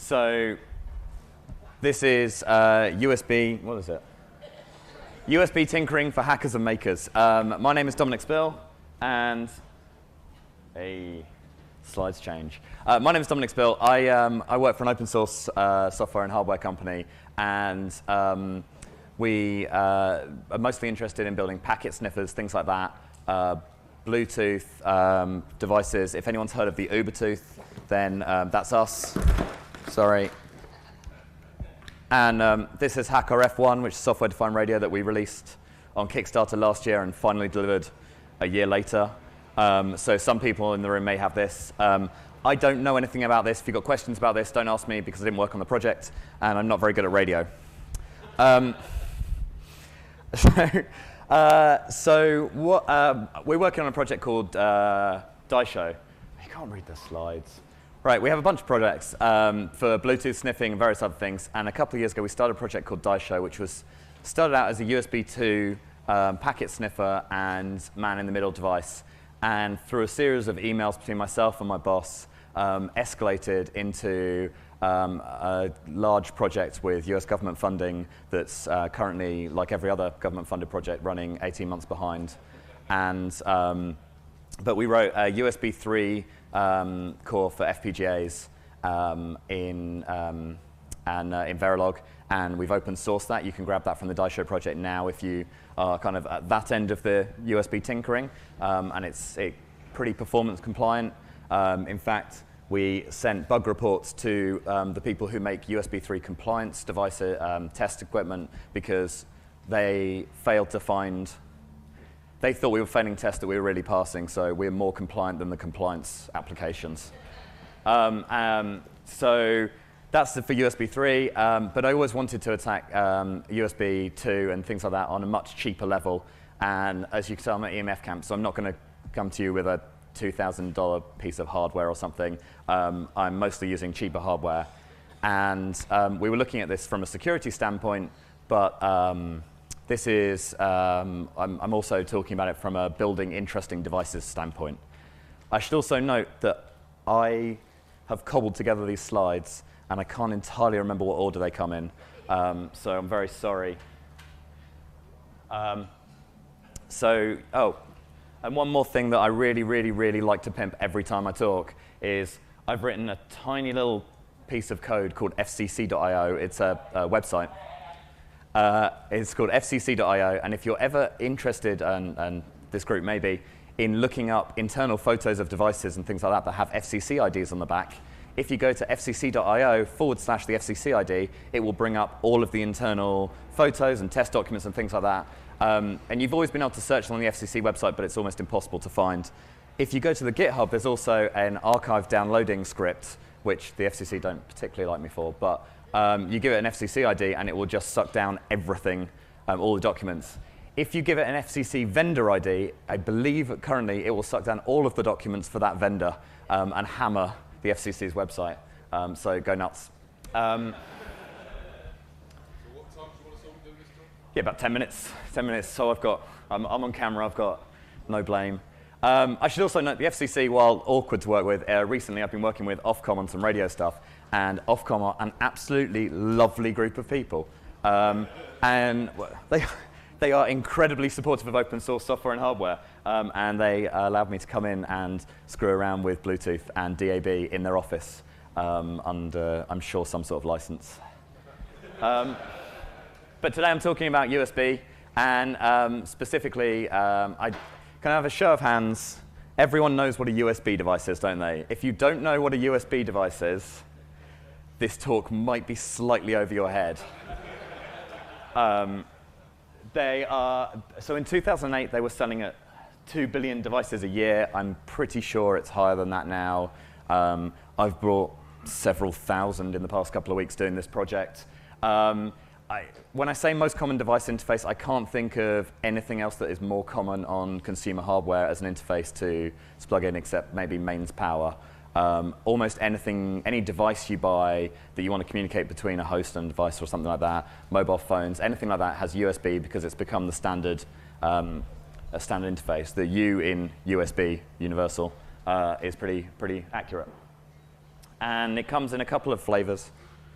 So this is USB, what is it? USB tinkering for hackers and makers. My name is Dominic Spill, and slides change. My name is Dominic Spill. I work for an open source software and hardware company, and we are mostly interested in building packet sniffers, things like that, Bluetooth devices. If anyone's heard of the Ubertooth, then that's us. Sorry. And this is HackRF1, which is software-defined radio that we released on Kickstarter last year and finally delivered a year later. So some people in the room may have this. I don't know anything about this. If you've got questions about this, don't ask me because I didn't work on the project, and I'm not very good at radio. We're working on a project called Daisho. You can't read the slides. Right, we have a bunch of projects for Bluetooth sniffing and various other things. And a couple of years ago, we started a project called Daisho, which was started out as a USB 2 packet sniffer and man-in-the-middle device. And through a series of emails between myself and my boss, escalated into a large project with US government funding that's currently, like every other government-funded project, running 18 months behind. And but we wrote a USB 3 core for FPGAs in Verilog, and we've open sourced that. You can grab that from the Daisho project now if you are kind of at that end of the USB tinkering, and it's pretty performance compliant. In fact, we sent bug reports to the people who make USB 3 compliance device test equipment because they failed to find. They thought we were failing tests that we were really passing, so we're more compliant than the compliance applications. So that's for USB 3, but I always wanted to attack USB 2 and things like that on a much cheaper level. And as you can tell, I'm at EMF Camp, so I'm not going to come to you with a $2,000 piece of hardware or something. I'm mostly using cheaper hardware. And we were looking at this from a security standpoint, but this is, I'm also talking about it from a building interesting devices standpoint. I should also note that I have cobbled together these slides, and I can't entirely remember what order they come in, so I'm very sorry. And one more thing that I really, really, really like to pimp every time I talk is I've written a tiny little piece of code called fcc.io. It's a website. It's called fcc.io, and if you're ever interested, and this group may be, in looking up internal photos of devices and things like that have FCC IDs on the back, if you go to fcc.io/the FCC ID, it will bring up all of the internal photos and test documents and things like that. And you've always been able to search them on the FCC website, but it's almost impossible to find. If you go to the GitHub, there's also an archive downloading script, which the FCC don't particularly like me for, but you give it an FCC ID, and it will just suck down everything, all the documents. If you give it an FCC vendor ID, I believe currently it will suck down all of the documents for that vendor and hammer the FCC's website. So go nuts. So what time do you want us all to do this talk? Yeah, about 10 minutes. 10 minutes. So I'm on camera. I've got no blame. I should also note the FCC, while awkward to work with, recently I've been working with Ofcom on some radio stuff, and Ofcom are an absolutely lovely group of people. And they are incredibly supportive of open source software and hardware, and they allowed me to come in and screw around with Bluetooth and DAB in their office under, I'm sure, some sort of license. But today I'm talking about USB, and specifically, can I have a show of hands? Everyone knows what a USB device is, don't they? If you don't know what a USB device is, this talk might be slightly over your head. So in 2008, they were selling at 2 billion devices a year. I'm pretty sure it's higher than that now. I've brought several thousand in the past couple of weeks doing this project. When I say most common device interface, I can't think of anything else that is more common on consumer hardware as an interface to plug in, except maybe mains power. Almost anything, any device you buy that you want to communicate between a host and device or something like that, mobile phones, anything like that has USB because it's become the standard, a standard interface. The U in USB, universal, is pretty accurate. and it comes in a couple of flavors.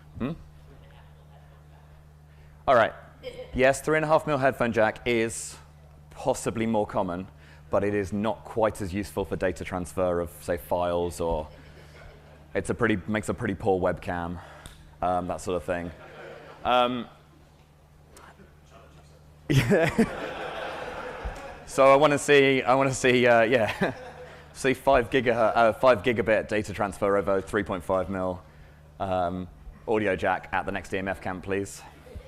All right. Yes, 3.5mm headphone jack is possibly more common, but it is not quite as useful for data transfer of, say, files, or makes a pretty poor webcam, that sort of thing. Yeah. So I want to see, yeah, see 5 gigabit data transfer over 3.5mm audio jack at the next EMF camp, please.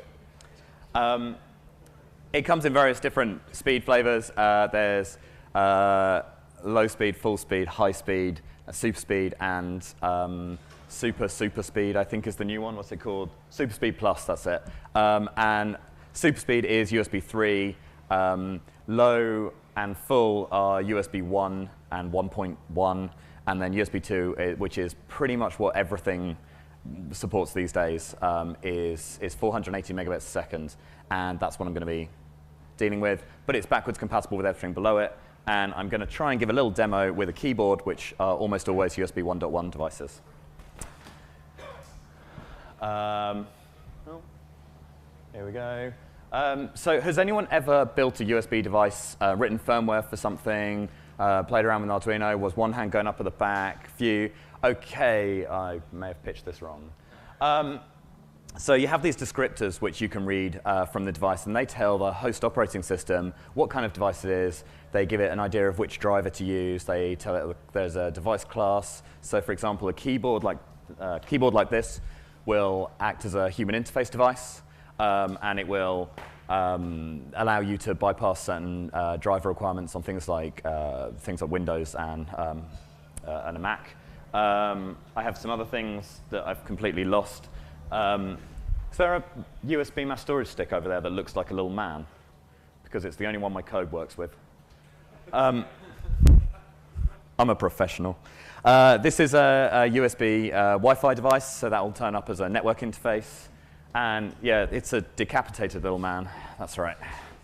It comes in various different speed flavors. There's low speed, full speed, high speed, super speed, and super speed, I think is the new one. What's it called? Super speed plus, that's it. And super speed is USB 3. Low and full are USB 1 and 1.1, and then USB 2, which is pretty much what everything supports these days, is 480 megabits a second, and that's what I'm going to be dealing with. But it's backwards compatible with everything below it, and I'm going to try and give a little demo with a keyboard, which are almost always USB 1.1 devices. Here we go. So has anyone ever built a USB device, written firmware for something, played around with Arduino? Was one hand going up at the back? Few. OK, I may have pitched this wrong. So you have these descriptors which you can read from the device, and they tell the host operating system what kind of device it is. They give it an idea of which driver to use. They tell it there's a device class. So for example, a keyboard like this will act as a human interface device. And it will allow you to bypass certain driver requirements on things like Windows and a Mac. I have some other things that I've completely lost. Is there a USB mass storage stick over there that looks like a little man? Because it's the only one my code works with. I'm a professional. This is a USB Wi-Fi device, so that will turn up as a network interface. And yeah, it's a decapitated little man. That's right.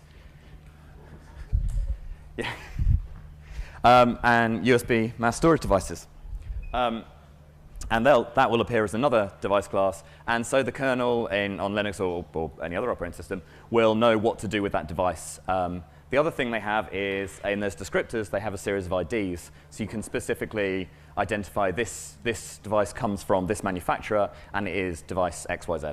Yeah. And USB mass storage devices. And that will appear as another device class. And so the kernel on Linux or any other operating system will know what to do with that device. The other thing they have is, in those descriptors, they have a series of IDs. So you can specifically identify this device comes from this manufacturer, and it is device XYZ.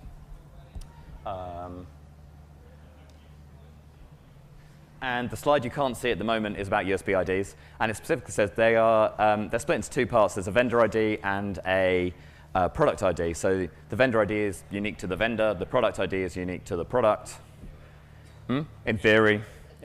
And the slide you can't see at the moment is about USB IDs, and it specifically says they're split into two parts. There's a vendor ID and a product ID. So the vendor ID is unique to the vendor. The product ID is unique to the product. In theory.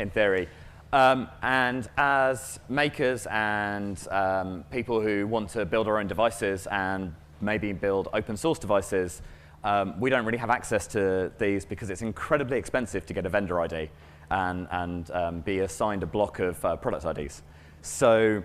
And as makers and people who want to build our own devices and maybe build open source devices, we don't really have access to these because it's incredibly expensive to get a vendor ID and be assigned a block of product IDs. So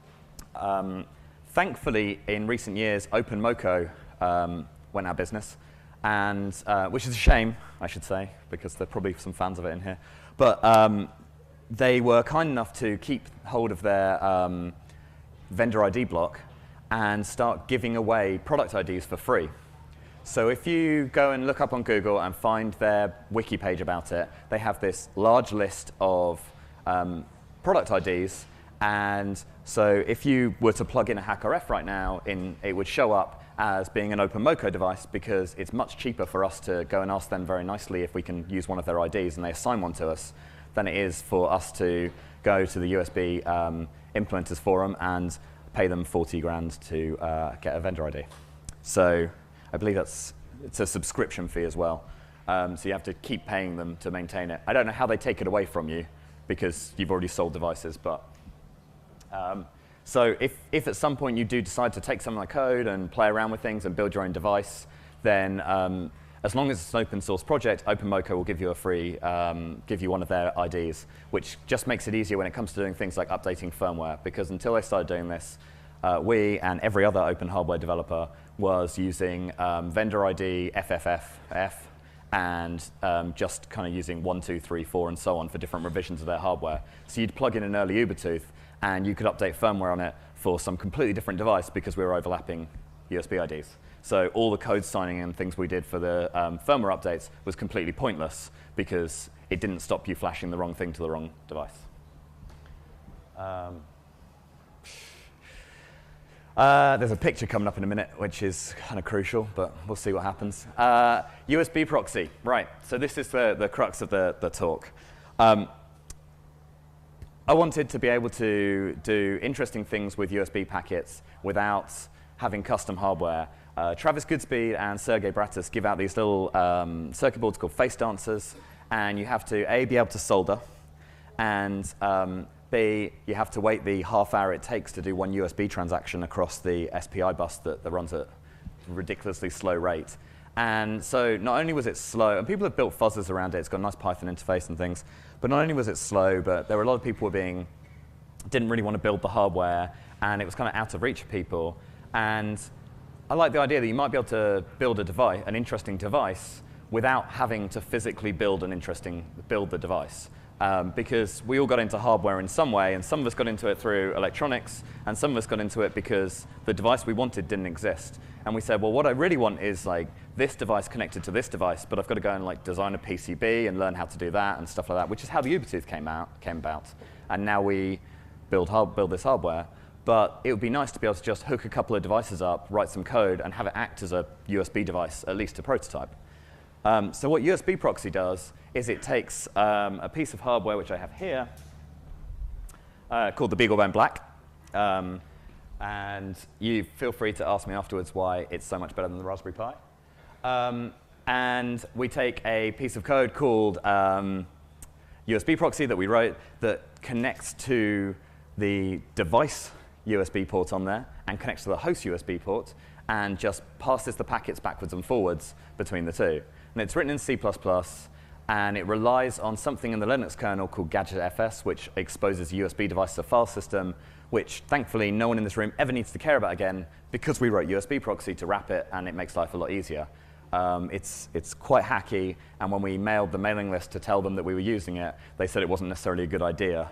thankfully, in recent years, OpenMoko went out of business, and which is a shame, I should say, because there are probably some fans of it in here. But they were kind enough to keep hold of their vendor ID block and start giving away product IDs for free. So if you go and look up on Google and find their wiki page about it, they have this large list of product IDs. And so if you were to plug in a HackRF right now, it would show up as being an OpenMoko device because it's much cheaper for us to go and ask them very nicely if we can use one of their IDs and they assign one to us than it is for us to go to the USB implementers forum and pay them 40 grand to get a vendor ID. So I believe it's a subscription fee as well. So you have to keep paying them to maintain it. I don't know how they take it away from you because you've already sold devices, but so if at some point you do decide to take some of my code and play around with things and build your own device, then as long as it's an open source project, OpenMoko will give you a free, give you one of their IDs, which just makes it easier when it comes to doing things like updating firmware. Because until they started doing this, we and every other open hardware developer was using vendor ID, FFFF, and just kind of using 1, 2, 3, 4, and so on for different revisions of their hardware. So you'd plug in an early Ubertooth, and you could update firmware on it for some completely different device because we were overlapping USB IDs. So all the code signing and things we did for the firmware updates was completely pointless because it didn't stop you flashing the wrong thing to the wrong device. There's a picture coming up in a minute, which is kind of crucial, but we'll see what happens. USB proxy, right. So this is the crux of the talk. I wanted to be able to do interesting things with USB packets without having custom hardware. Travis Goodspeed and Sergey Bratis give out these little circuit boards called face dancers, and you have to, A, be able to solder, and B, you have to wait the half hour it takes to do one USB transaction across the SPI bus that runs at a ridiculously slow rate. And so not only was it slow, and people have built fuzzers around it, it's got a nice Python interface and things, but not only was it slow, but there were a lot of people who didn't really want to build the hardware, and it was kind of out of reach for people. And I like the idea that you might be able to build an interesting device, without having to physically build the device. Because we all got into hardware in some way, and some of us got into it through electronics, and some of us got into it because the device we wanted didn't exist. And we said, well, what I really want is like this device connected to this device, but I've got to go and like design a PCB and learn how to do that and stuff like that, which is how the Ubetooth came about. And now we build this hardware. But it would be nice to be able to just hook a couple of devices up, write some code, and have it act as a USB device, at least a prototype. So what USB proxy does is it takes a piece of hardware, which I have here, called the BeagleBone Black. And you feel free to ask me afterwards why it's so much better than the Raspberry Pi. And we take a piece of code called USB proxy that we wrote that connects to the device USB port on there and connects to the host USB port and just passes the packets backwards and forwards between the two. And it's written in C++, and it relies on something in the Linux kernel called GadgetFS, which exposes a USB device to a file system, which thankfully no one in this room ever needs to care about again because we wrote USB proxy to wrap it, and it makes life a lot easier. It's quite hacky, and when we mailed the mailing list to tell them that we were using it, they said it wasn't necessarily a good idea.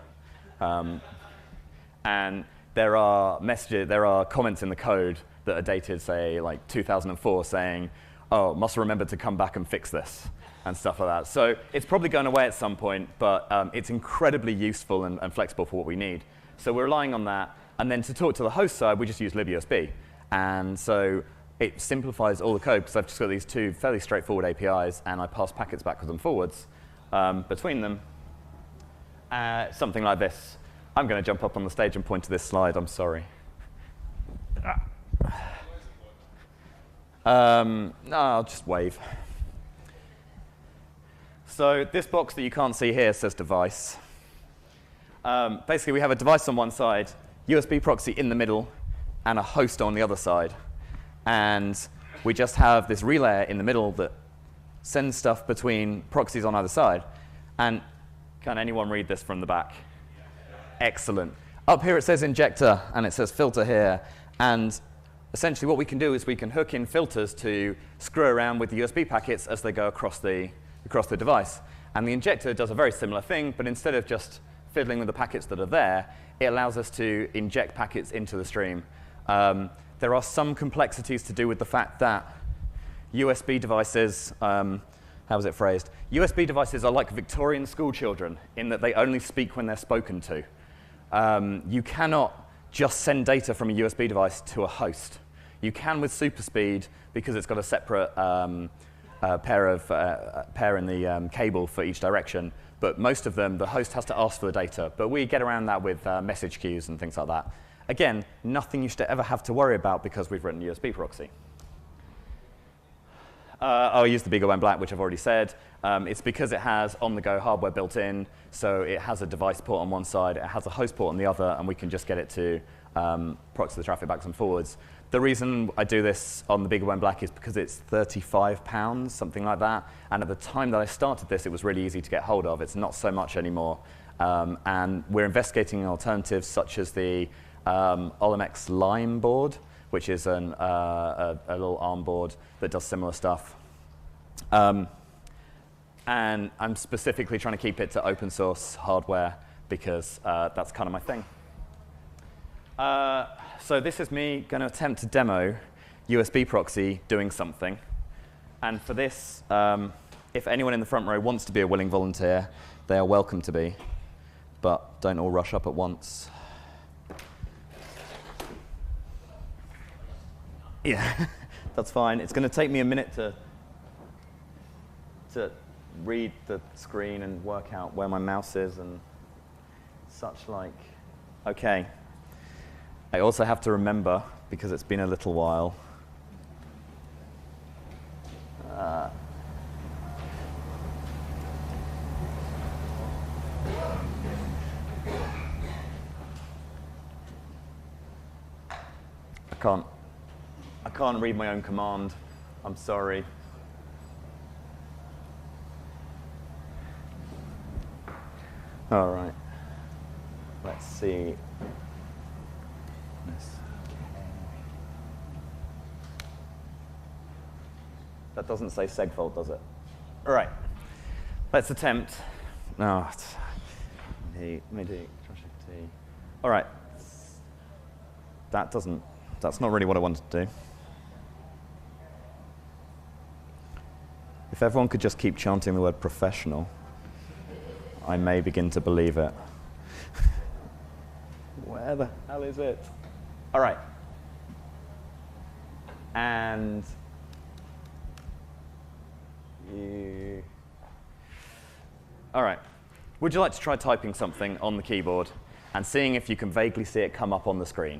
And there are comments in the code that are dated, say, like 2004, saying, oh, must remember to come back and fix this, and stuff like that. So it's probably going away at some point, but it's incredibly useful and flexible for what we need. So we're relying on that. And then to talk to the host side, we just use libUSB. And so it simplifies all the code, because I've just got these two fairly straightforward APIs, and I pass packets backwards and forwards between them. Something like this. I'm going to jump up on the stage and point to this slide. I'm sorry. No, I'll just wave. So this box that you can't see here says device. Basically, we have a device on one side, USB proxy in the middle, and a host on the other side. And we just have this relay in the middle that sends stuff between proxies on either side. And can anyone read this from the back? Excellent. Up here it says injector, and it says filter here. And essentially what we can do is we can hook in filters to screw around with the USB packets as they go across the device. And the injector does a very similar thing, but instead of just fiddling with the packets that are there, it allows us to inject packets into the stream. There are some complexities to do with the fact that USB devices, how was it phrased? USB devices are like Victorian school children in that they only speak when they're spoken to. You cannot just send data from a USB device to a host. You can with SuperSpeed because it's got a separate pair in the cable for each direction. But most of them, the host has to ask for the data. But we get around that with message queues and things like that. Again, nothing you should ever have to worry about because we've written USB proxy. I'll use the BeagleBone Black, which I've already said. It's because it has on-the-go hardware built in, so it has a device port on one side, it has a host port on the other, and we can just get it to proxy the traffic backwards and forwards. The reason I do this on the BeagleBone Black is because it's £35, something like that. And at the time that I started this, it was really easy to get hold of. It's not so much anymore. And we're investigating alternatives such as the Olimex Lime board, which is a little ARM board that does similar stuff. And I'm specifically trying to keep it to open source hardware because that's kind of my thing. So this is me going to attempt to demo USB proxy doing something. And for this, if anyone in the front row wants to be a willing volunteer, they are welcome to be. But don't all rush up at once. Yeah, that's fine. It's going to take me a minute to read the screen and work out where my mouse is and such like. OK. I also have to remember, because it's been a little while, I can't read my own command. I'm sorry. All right. Let's see. That doesn't say segfault, does it? All right. Let's attempt. No. All right. That's not really what I wanted to do. If everyone could just keep chanting the word professional, I may begin to believe it. Where the hell is it? All right. And you. All right. Would you like to try typing something on the keyboard and seeing if you can vaguely see it come up on the screen?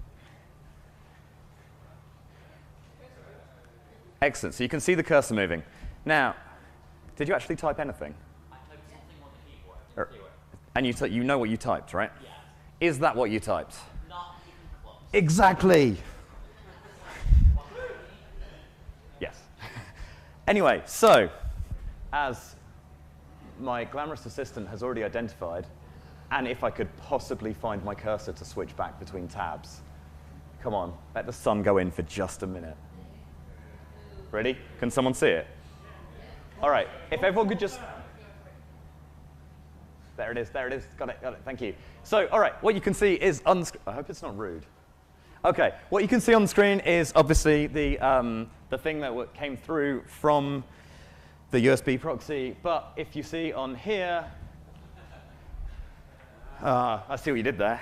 Excellent. So you can see the cursor moving. Now, did you actually type anything? I typed something on the keyboard. And you know what you typed, right? Yes. Is that what you typed? Not even close. Exactly. Yes. Anyway, so as my glamorous assistant has already identified, and if I could possibly find my cursor to switch back between tabs, come on, let the sun go in for just a minute. Ready? Can someone see it? All right. If everyone could just. There it is. There it is. Got it. Got it. Thank you. So, all right. What you can see is on the screen. I hope it's not rude. OK. What you can see on the screen is obviously the thing that came through from the USB proxy. But if you see on here, I see what you did there.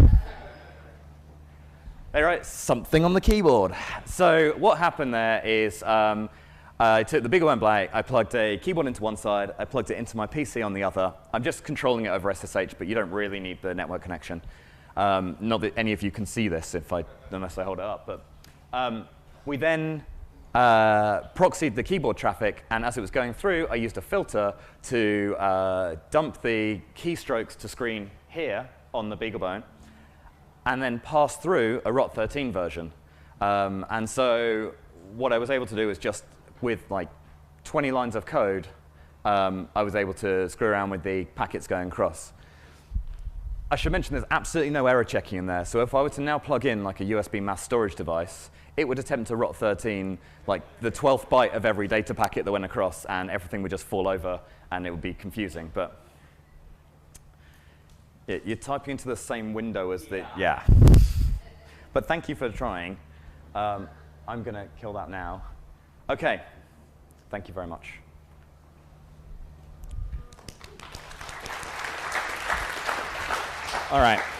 All right, something on the keyboard. So what happened there is I took the BeagleBone Black, I plugged a keyboard into one side, I plugged it into my PC on the other. I'm just controlling it over SSH, but you don't really need the network connection. Not that any of you can see this unless I hold it up. But we then proxied the keyboard traffic, and as it was going through, I used a filter to dump the keystrokes to screen here on the BeagleBone, and then pass through a ROT13 version. And so what I was able to do is just with like 20 lines of code, I was able to screw around with the packets going across. I should mention there's absolutely no error checking in there. So if I were to now plug in like a USB mass storage device, it would attempt to ROT13 like the 12th byte of every data packet that went across, and everything would just fall over, and it would be confusing. But you're typing into the same window as the, yeah. But thank you for trying. I'm going to kill that now. OK. Thank you very much. All right.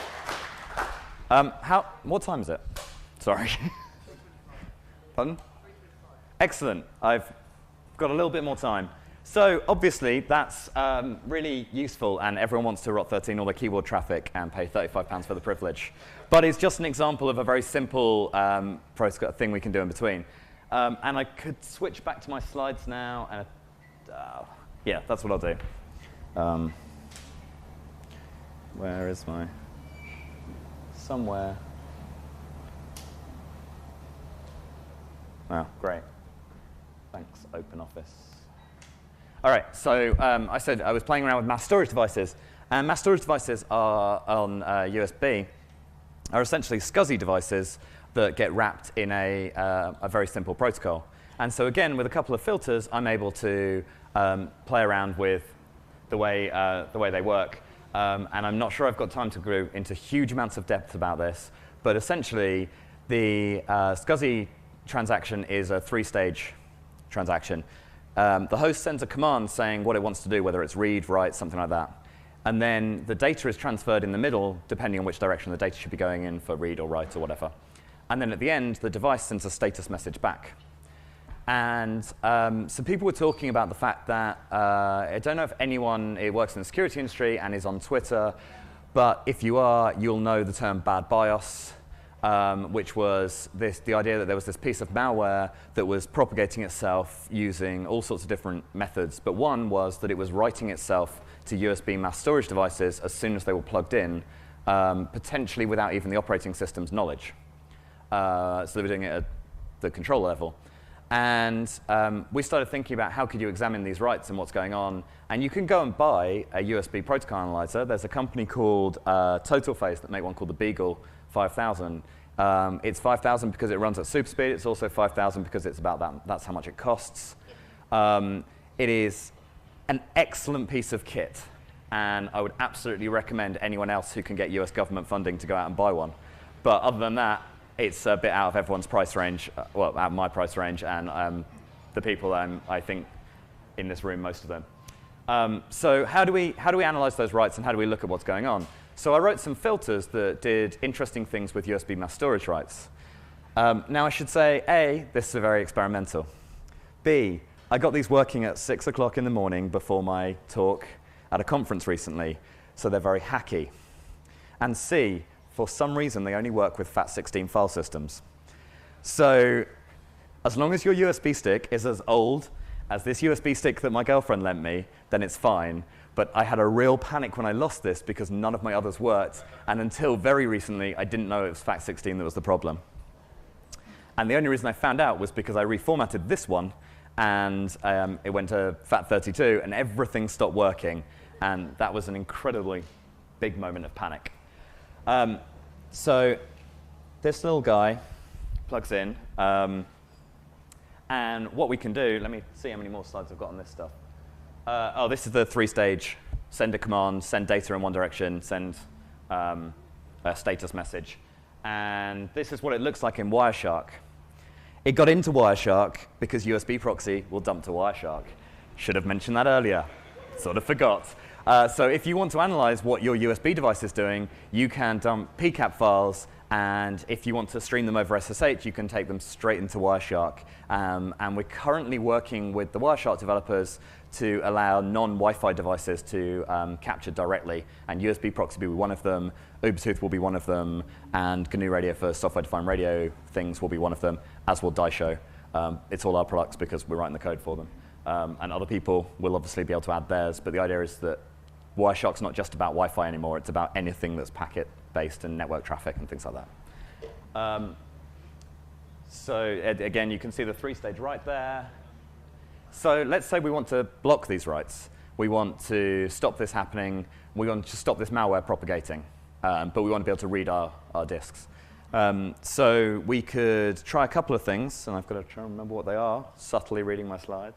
What time is it? Sorry. Pardon? Excellent. I've got a little bit more time. So obviously, that's really useful, and everyone wants to ROT13 all their keyboard traffic and pay £35 for the privilege. But it's just an example of a very simple thing we can do in between. And I could switch back to my slides now. And yeah, that's what I'll do. Where is my? Somewhere. Oh, great. Thanks, OpenOffice. All right, so I said I was playing around with mass storage devices. And mass storage devices are on USB, are essentially SCSI devices that get wrapped in a very simple protocol. And so again, with a couple of filters, I'm able to play around with the way they work. And I'm not sure I've got time to go into huge amounts of depth about this. But essentially, the SCSI transaction is a 3-stage transaction. The host sends a command saying what it wants to do, whether it's read, write, something like that. And then the data is transferred in the middle, depending on which direction the data should be going in for read or write or whatever. And then at the end, the device sends a status message back. And some people were talking about the fact that, I don't know if anyone works in the security industry and is on Twitter, but if you are, you'll know the term bad BIOS, which was the idea that there was this piece of malware that was propagating itself using all sorts of different methods. But one was that it was writing itself to USB mass storage devices as soon as they were plugged in, potentially without even the operating system's knowledge. So they were doing it at the controller level. And we started thinking about how could you examine these writes and what's going on. And you can go and buy a USB protocol analyzer. There's a company called TotalFace that make one called the Beagle 5000. It's 5,000 because it runs at super speed. It's also 5,000 because it's about that. That's how much it costs. It is an excellent piece of kit. And I would absolutely recommend anyone else who can get US government funding to go out and buy one. But other than that, it's a bit out of everyone's price range, well, out of my price range, and the people I think in this room, most of them. So how do we analyze those writes and how do we look at what's going on? So I wrote some filters that did interesting things with USB mass storage writes. Now I should say, A, this is very experimental. B, I got these working at 6 o'clock in the morning before my talk at a conference recently, so they're very hacky. And C, for some reason, they only work with FAT16 file systems. So as long as your USB stick is as old as this USB stick that my girlfriend lent me, then it's fine. But I had a real panic when I lost this because none of my others worked. And until very recently, I didn't know it was FAT16 that was the problem. And the only reason I found out was because I reformatted this one, and it went to FAT32, and everything stopped working. And that was an incredibly big moment of panic. So this little guy plugs in, and what we can do, let me see how many more slides I've got on this stuff. Oh, this is the 3-stage, send a command, send data in one direction, send a status message. And this is what it looks like in Wireshark. It got into Wireshark because USB proxy will dump to Wireshark. Should have mentioned that earlier, sort of forgot. So if you want to analyze what your USB device is doing, you can dump PCAP files, and if you want to stream them over SSH, you can take them straight into Wireshark. And we're currently working with the Wireshark developers to allow non-Wi-Fi devices to capture directly, and USB proxy will be one of them, Ubertooth will be one of them, and GNU Radio for software-defined radio things will be one of them, as will Daisho. It's all our products because we're writing the code for them. And other people will obviously be able to add theirs, but the idea is that Wireshark's not just about Wi-Fi anymore, it's about anything that's packet-based and network traffic and things like that. So again, you can see the 3-stage write there. So let's say we want to block these writes. We want to stop this happening. We want to stop this malware propagating. But we want to be able to read our disks. So we could try a couple of things, and I've got to try and remember what they are, subtly reading my slides.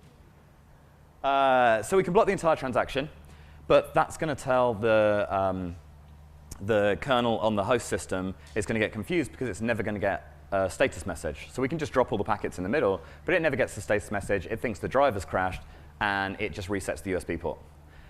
So we can block the entire transaction, but that's going to tell the kernel on the host system is going to get confused because it's never going to get a status message. So we can just drop all the packets in the middle, but it never gets the status message. It thinks the driver's crashed, and it just resets the USB port.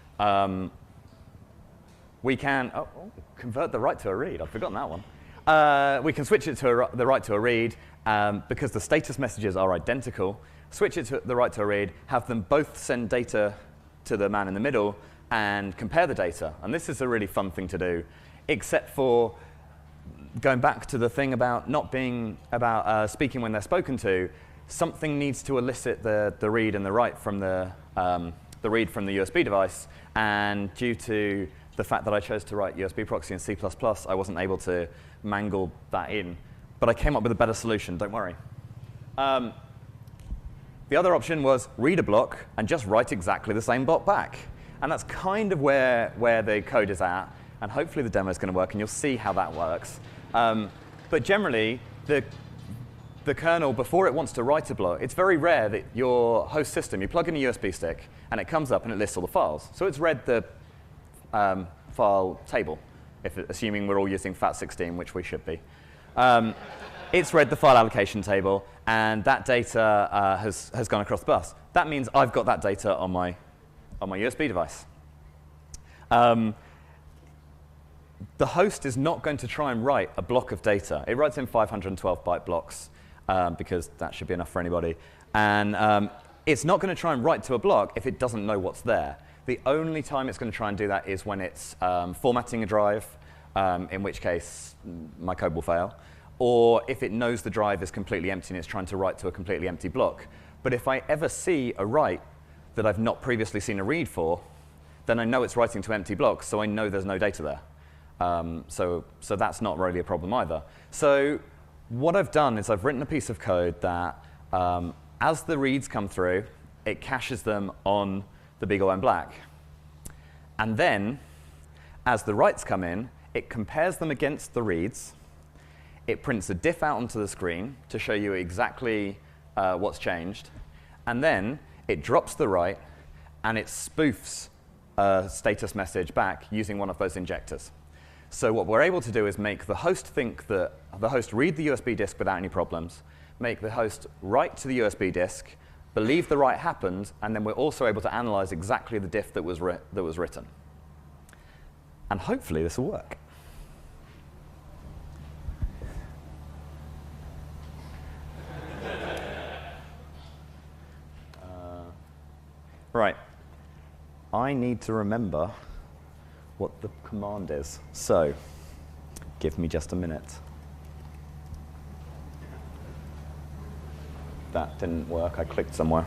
We can convert the write to a read. I've forgotten that one. We can switch it to the write to a read because the status messages are identical. Switch it to the write to a read, have them both send data to the man in the middle, and compare the data. And this is a really fun thing to do, except for going back to the thing about not being about speaking when they're spoken to. Something needs to elicit the read and the write from the read from the USB device, and due to the fact that I chose to write USB proxy in C++, I wasn't able to mangle that in. But I came up with a better solution, don't worry. The other option was read a block and just write exactly the same block back. And that's kind of where the code is at. And hopefully the demo is going to work, and you'll see how that works. But generally, the kernel, before it wants to write a block, it's very rare that your host system, you plug in a USB stick, and it comes up and it lists all the files. So it's read the file table, assuming we're all using FAT16, which we should be. It's read the file allocation table, and that data has gone across the bus. That means I've got that data on my USB device. The host is not going to try and write a block of data. It writes in 512-byte blocks because that should be enough for anybody. And it's not going to try and write to a block if it doesn't know what's there. The only time it's going to try and do that is when it's formatting a drive, in which case my code will fail, or if it knows the drive is completely empty and it's trying to write to a completely empty block. But if I ever see a write that I've not previously seen a read for, then I know it's writing to empty blocks, so I know there's no data there. So that's not really a problem either. So what I've done is I've written a piece of code that, as the reads come through, it caches them on the BeagleBone Black. And then, as the writes come in, it compares them against the reads. It prints a diff out onto the screen to show you exactly what's changed. And then it drops the write, and it spoofs a status message back using one of those injectors. So what we're able to do is make the host think that the host read the USB disk without any problems, make the host write to the USB disk, believe the write happened, and then we're also able to analyze exactly the diff that was written. And hopefully this will work. Right. I need to remember what the command is. So give me just a minute. That didn't work. I clicked somewhere.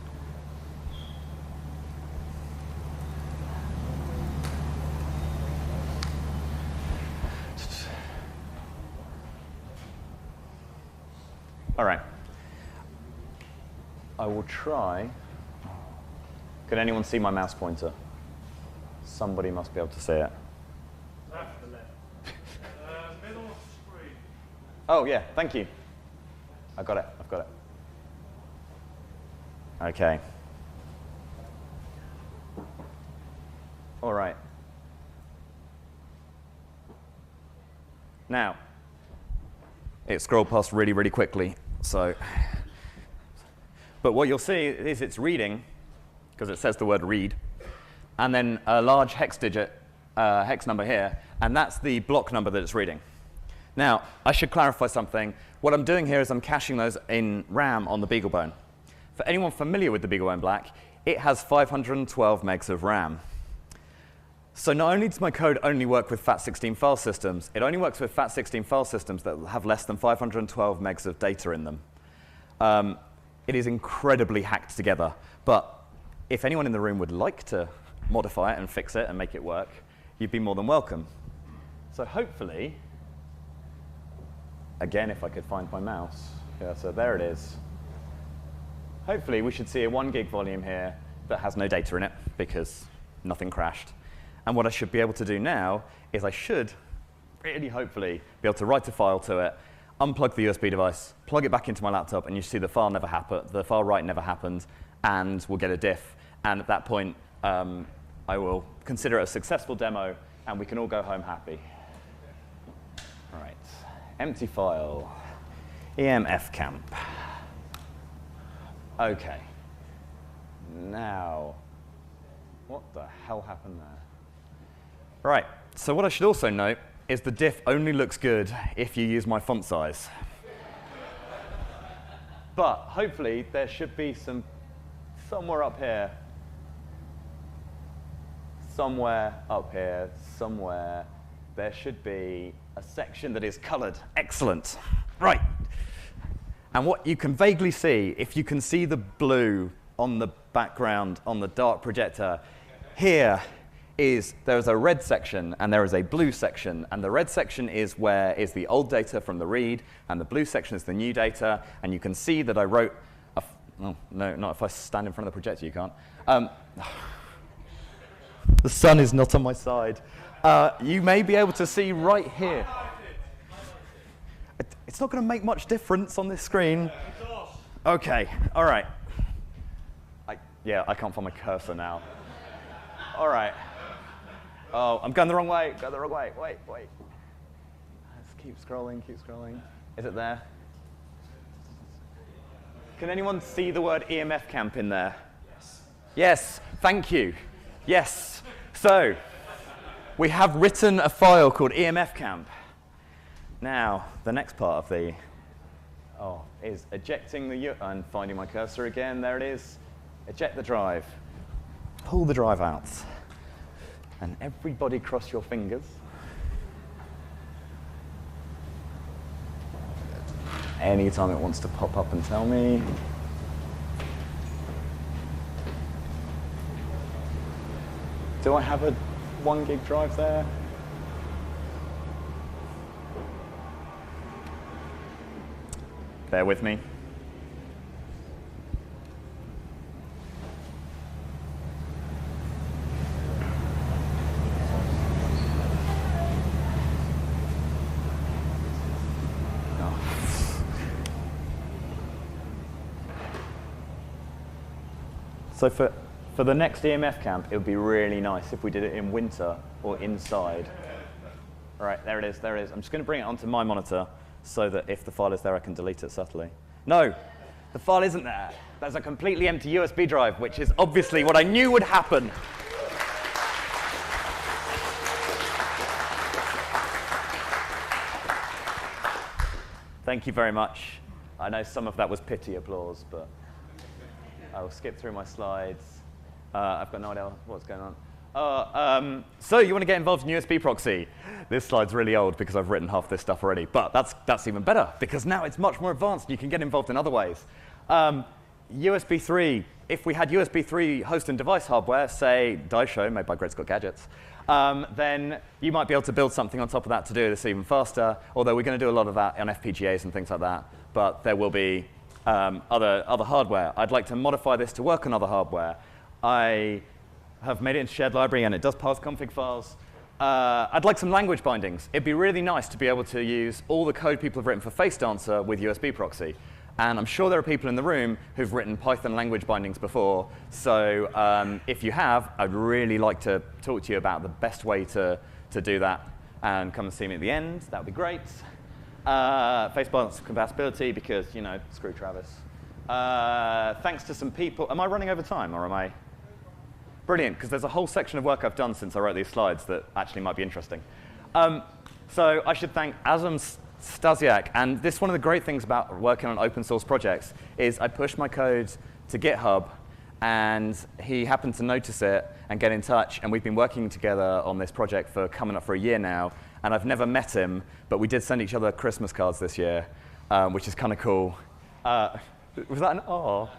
All right. I will try. Can anyone see my mouse pointer? Somebody must be able to see it. Left, the left. Middle of the screen. Oh, yeah, thank you. I've got it. OK. All right. Now, it scrolled past really, really quickly. But what you'll see is it's reading, because it says the word read, and then a large hex number here, and that's the block number that it's reading. Now, I should clarify something. What I'm doing here is I'm caching those in RAM on the BeagleBone. For anyone familiar with the BeagleBone Black, it has 512 megs of RAM. So not only does my code only work with FAT16 file systems, it only works with FAT16 file systems that have less than 512 megs of data in them. It is incredibly hacked together, but if anyone in the room would like to modify it and fix it and make it work, you'd be more than welcome. So hopefully, again, if I could find my mouse. Yeah, so there it is. Hopefully, we should see a 1 gig volume here that has no data in it because nothing crashed. And what I should be able to do now is I should, really hopefully, be able to write a file to it, unplug the USB device, plug it back into my laptop, and you see the file write never happened, and we'll get a diff. And at that point, I will consider it a successful demo, and we can all go home happy. All right, empty file, EMF camp. OK. Now, what the hell happened there? Right, so what I should also note is the diff only looks good if you use my font size. But hopefully, there should be somewhere up here, there should be a section that is colored. Excellent. Right. And what you can vaguely see, if you can see the blue on the background on the dark projector, here there's a red section and there is a blue section. And the red section is where is the old data from the read, and the blue section is the new data. And you can see that I wrote no, not if I stand in front of the projector, you can't. The sun is not on my side. You may be able to see right here. It's not going to make much difference on this screen. OK, all right. I can't find my cursor now. All right. Oh, I'm going the wrong way. Wait. Let's keep scrolling, keep scrolling. Is it there? Can anyone see the word EMF camp in there? Yes. Yes, thank you. Yes. So, we have written a file called EMF camp. Now, the next part of the is ejecting the and finding my cursor again. There it is. Eject the drive. Pull the drive out. And everybody cross your fingers. Anytime it wants to pop up and tell me. Do I have a 1 gig drive there? Bear with me. So for the next EMF camp, it would be really nice if we did it in winter or inside. All right, there it is, there it is. I'm just going to bring it onto my monitor so that if the file is there, I can delete it subtly. No, the file isn't there. There's a completely empty USB drive, which is obviously what I knew would happen. Thank you very much. I know some of that was pity applause, but I'll skip through my slides. I've got no idea what's going on. So you want to get involved in USB proxy. This slide's really old because I've written half this stuff already, but that's even better because now it's much more advanced and you can get involved in other ways. USB 3, if we had USB 3 host and device hardware, say Daisho, made by Great Scott Gadgets, then you might be able to build something on top of that to do this even faster, although we're going to do a lot of that on FPGAs and things like that, but there will be other hardware. I'd like to modify this to work on other hardware. I have made it into shared library, and it does parse config files. I'd like some language bindings. It'd be really nice to be able to use all the code people have written for FaceDancer with USB proxy. And I'm sure there are people in the room who've written Python language bindings before. So if you have, I'd really like to talk to you about the best way to do that. And come and see me at the end. That would be great. FaceDancer compatibility, because, you know, screw Travis. Thanks to some people. Am I running over time, or am I? Brilliant, because there's a whole section of work I've done since I wrote these slides that actually might be interesting. So I should thank Azam Stasiak. And this one of the great things about working on open source projects is I push my code to GitHub, and he happened to notice it and get in touch. And we've been working together on this project for coming up for a year now. And I've never met him, but we did send each other Christmas cards this year, which is kind of cool. Was that an aw?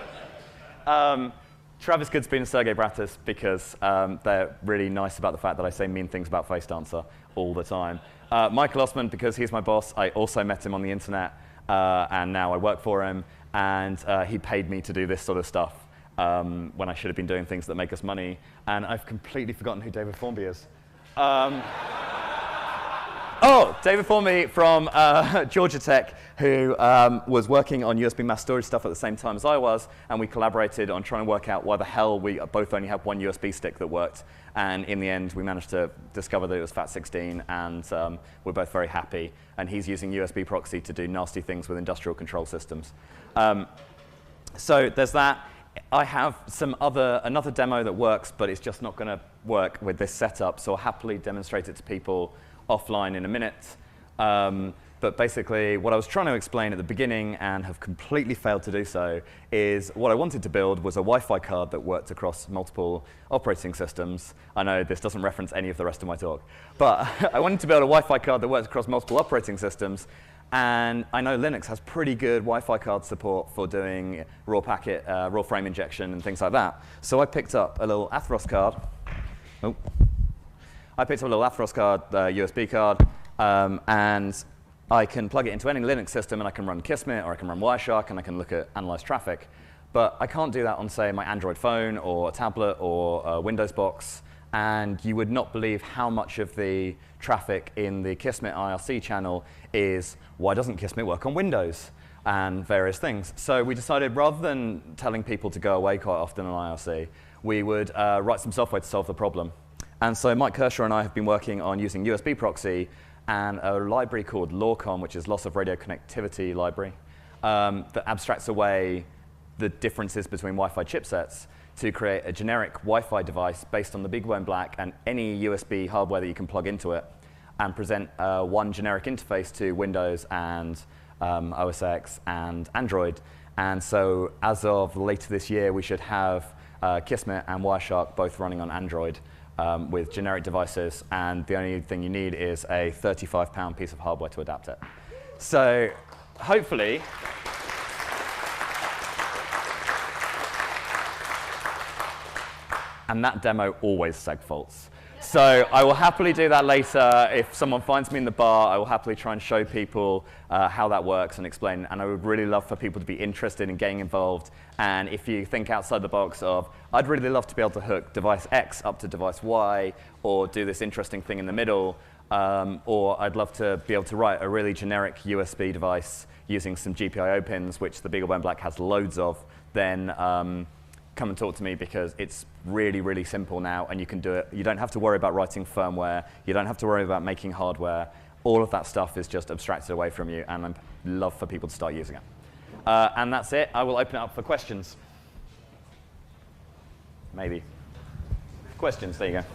Travis Goodspeed and Sergey Bratis, because they're really nice about the fact that I say mean things about FaceDancer all the time. Michael Osman, because he's my boss. I also met him on the internet, and now I work for him. And he paid me to do this sort of stuff when I should have been doing things that make us money. And I've completely forgotten who David Formby is. Oh, David Formby from Georgia Tech, who was working on USB mass storage stuff at the same time as I was, and we collaborated on trying to work out why the hell we both only had one USB stick that worked. And in the end, we managed to discover that it was FAT16, and we're both very happy. And he's using USB proxy to do nasty things with industrial control systems. So there's that. I have another demo that works, but it's just not going to work with this setup, so I'll happily demonstrate it to people offline in a minute. But basically, what I was trying to explain at the beginning, and have completely failed to do so, is what I wanted to build was a Wi-Fi card that worked across multiple operating systems. I know this doesn't reference any of the rest of my talk, but I wanted to build a Wi-Fi card that works across multiple operating systems. And I know Linux has pretty good Wi-Fi card support for doing raw packet, raw frame injection, and things like that. So I picked up a little Atheros card. Oh. I picked up a little Atheros card, USB card, and I can plug it into any Linux system, and I can run Kismet, or I can run Wireshark, and I can look at analyze traffic. But I can't do that on, say, my Android phone, or a tablet, or a Windows box. And you would not believe how much of the traffic in the Kismet IRC channel is, why doesn't Kismet work on Windows? And various things. So we decided, rather than telling people to go away quite often on IRC, we would write some software to solve the problem. And so Mike Kershaw and I have been working on using USB proxy and a library called LawCon, which is Loss of Radio Connectivity Library, that abstracts away the differences between Wi-Fi chipsets to create a generic Wi-Fi device based on the BeagleBone Black and any USB hardware that you can plug into it, and present one generic interface to Windows and OS X and Android. And so as of later this year, we should have Kismet and Wireshark both running on Android with generic devices, and the only thing you need is a £35 piece of hardware to adapt it. So hopefully, and that demo always segfaults. So I will happily do that later. If someone finds me in the bar, I will happily try and show people how that works and explain. And I would really love for people to be interested in getting involved. And if you think outside the box of, I'd really love to be able to hook device X up to device Y, or do this interesting thing in the middle, or I'd love to be able to write a really generic USB device using some GPIO pins, which the BeagleBone Black has loads of, then come and talk to me, because it's really, really simple now, and you can do it. You don't have to worry about writing firmware. You don't have to worry about making hardware. All of that stuff is just abstracted away from you, and I'd love for people to start using it. And that's it. I will open it up for questions. Maybe. Questions, there you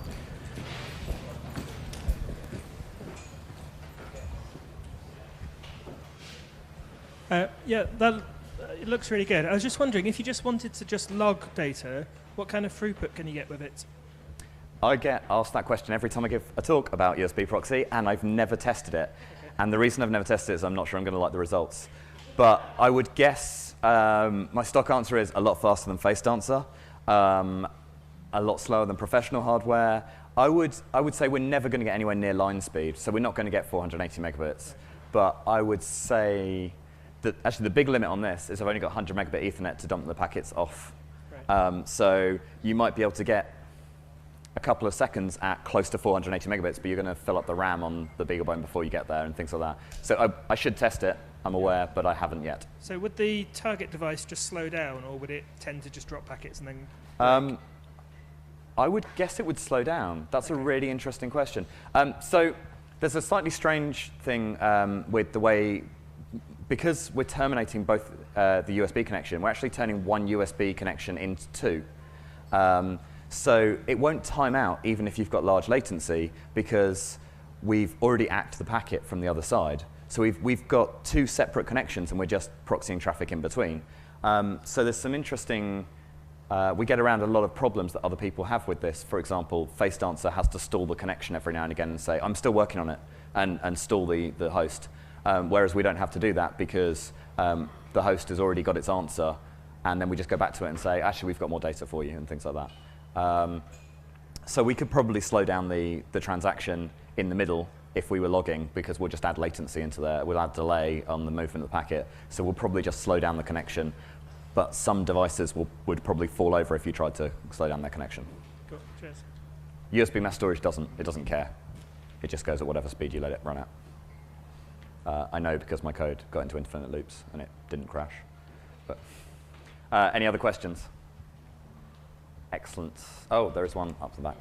go. Yeah, it looks really good. I was just wondering, if you just wanted to just log data, what kind of throughput can you get with it? I get asked that question every time I give a talk about USB proxy, and I've never tested it. Okay. And the reason I've never tested it is I'm not sure I'm going to like the results. But I would guess my stock answer is a lot faster than face dancer, a lot slower than professional hardware. I would say we're never going to get anywhere near line speed, so we're not going to get 480 megabits. But I would say that actually the big limit on this is I've only got 100 megabit Ethernet to dump the packets off. Right. So you might be able to get a couple of seconds at close to 480 megabits, but you're going to fill up the RAM on the BeagleBone before you get there and things like that. So I should test it, I'm aware, but I haven't yet. So would the target device just slow down, or would it tend to just drop packets and then I would guess it would slow down. That's a really interesting question. So there's a slightly strange thing with the way, because we're terminating both the USB connection, we're actually turning one USB connection into two. So it won't time out even if you've got large latency, because we've already ACKed the packet from the other side. So we've got two separate connections, and we're just proxying traffic in between. So there's some interesting, we get around a lot of problems that other people have with this. For example, Face Dancer has to stall the connection every now and again and say, I'm still working on it, and stall the host. Whereas we don't have to do that, because the host has already got its answer, and then we just go back to it and say, actually, we've got more data for you, and things like that. So we could probably slow down the transaction in the middle if we were logging, because we'll just add latency into there. We'll add delay on the movement of the packet. So we'll probably just slow down the connection. But some devices would probably fall over if you tried to slow down their connection. Cool. Cheers. USB mass storage doesn't care. It just goes at whatever speed you let it run at. I know, because my code got into infinite loops and it didn't crash. But any other questions? Excellent. Oh, there is one up the back.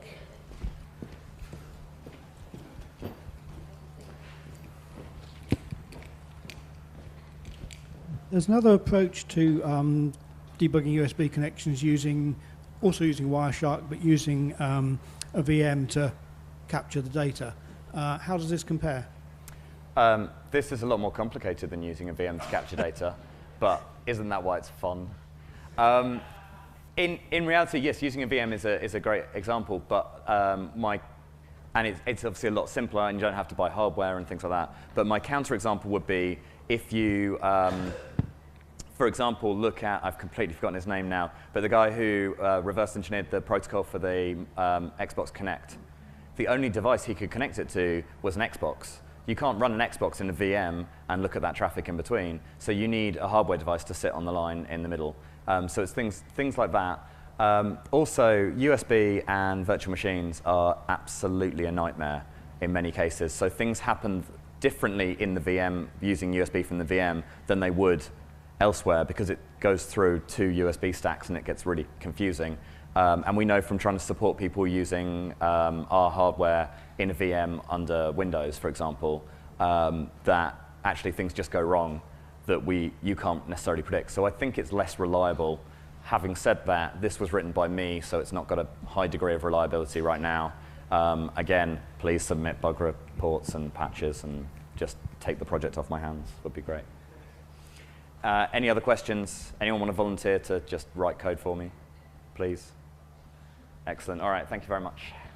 There's another approach to debugging USB connections also using Wireshark, but using a VM to capture the data. How does this compare? This is a lot more complicated than using a VM to capture data, but isn't that why it's fun? In reality, yes, using a VM is a great example, but it's obviously a lot simpler, and you don't have to buy hardware and things like that. But my counter example would be if you, for example, look at, I've completely forgotten his name now, but the guy who reverse engineered the protocol for the Xbox Kinect. The only device he could connect it to was an Xbox. You can't run an Xbox in a VM and look at that traffic in between. So you need a hardware device to sit on the line in the middle. So it's things like that. Also, USB and virtual machines are absolutely a nightmare in many cases. So things happen differently in the VM using USB from the VM than they would elsewhere, because it goes through two USB stacks and it gets really confusing. And we know from trying to support people using our hardware in a VM under Windows, for example, that actually things just go wrong that you can't necessarily predict. So I think it's less reliable. Having said that, this was written by me, so it's not got a high degree of reliability right now. Again, please submit bug reports and patches and just take the project off my hands. Would be great. Any other questions? Anyone want to volunteer to just write code for me, please? Excellent. All right, thank you very much.